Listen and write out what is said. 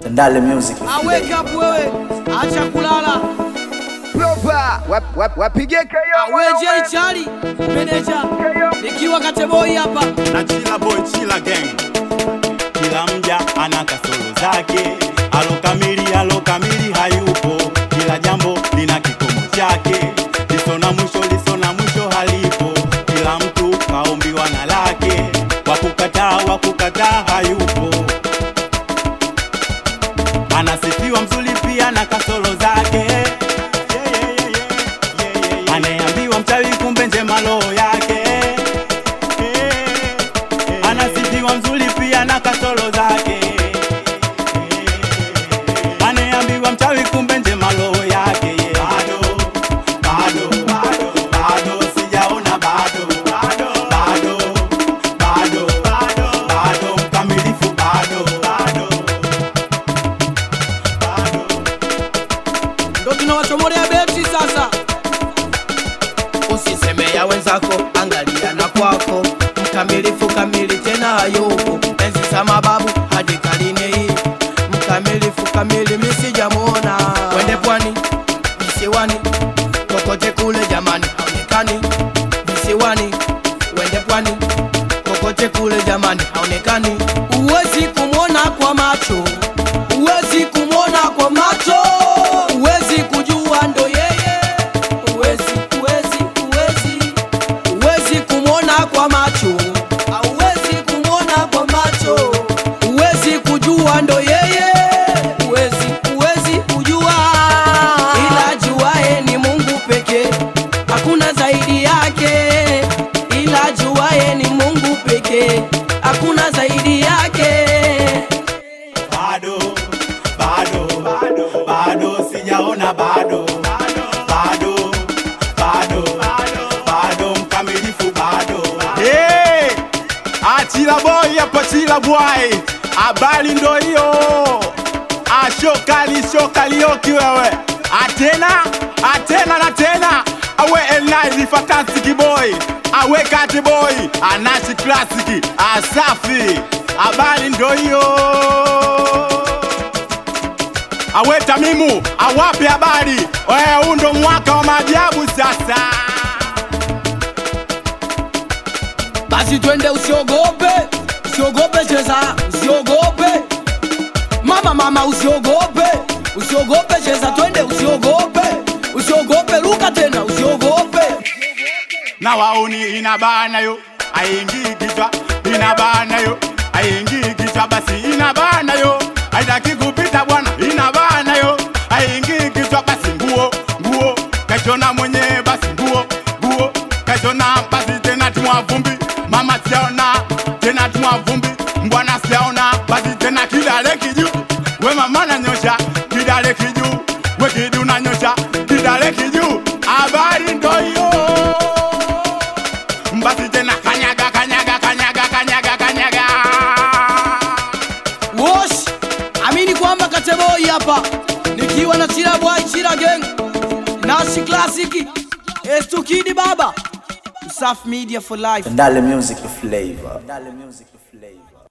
Ndale music. Wake up wewe, acha kulala. Proper, wapige KO. Wewe Chali, manager. Nikiwa Kateboy hapa. Na Chila Boy Chila Gang. Kila mja ana kasoro zake. Alo kamili hayupo. Kila jambo lina kikomo chake. Liso na mwisho halipo. Kila mtu kaombiwa na lake. Wakukataa hayupo. Anasifiwa mzuri pia na kasoro zake. Anaambiwa mchawi kumbe njema roho yake. Anasifiwa mzuri pia na kasoro zake. Anaambiwa mchawi kumbe njema roho yake. Bado sijaona bado mkamilifu bado. Ndio tunawachomorea beti sasa. Usiseme ya wenzako, angalia na kwako. Mkamilifu kamili tena hayupo. Enzi za mababu hadi karine hii. Mkamilifu kamili mimi sijamuona. Wende pwani, visiwani, kokote kule jamani haonekani. Visiwani, wende pwani, kokote kule jamani haonekani. Uwezi kumwona kwa macho. Uwezi kumwona kwa macho. Uwezi kujua ndo yeye. Uwezi kumwona kwa macho. Hauwezi kumwona kwa macho. Uwezi kujua ndo yeye. Uwezi kujua. Ila juae ni Mungu pekee. Hakuna zaidi yake. Ila juae ni Mungu pekee. Hakuna zaidi yake. Bado sijaona bado mkamilifu bado. Hey! Chila Boy hapa Chila Boy. Habari ndo hiyo. Shokali yoki wewe. Atena. Awe Elnice fantastic boy. Awe Kati boy. Anashi classic. Asafi. Habari ndo hiyo. Awe Tamimu, awape habari. Huu ndo mwaka wa maajabu sasa. Basi twende usiogope. Usiogope cheza, usiogope. Mama usiogope. Usiogope cheza twende usiogope. Usiogope ruka tena usiogope. Na wauni inabana yo, aingi kichwa. Inabana yo, aingi kichwa basi inabana yo. Haitaki kupita bwana, inabana yo. Aingi kichwa basi nguo. Kachona mwenye basi nguo. Kachona basi tena tumwa vumbi. Mama siaona tena tumwa vumbi. Mbwana siaona basi tena kidale kiju. We mama nanyosha kidale kiju. We kidu nanyosha kidale kiju. Habari ndo hiyo. Basi tena kanyaga. Wosh, amini kwamba Kateboy hapa. Nikiwa na Chila Boy Chila Gang. Nashi Classic. Estu Kidi baba. Saf Media for life. Ndale music flavor.